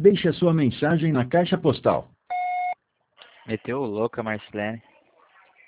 Deixe a sua mensagem na caixa postal. Meteu o louco a Marcilene.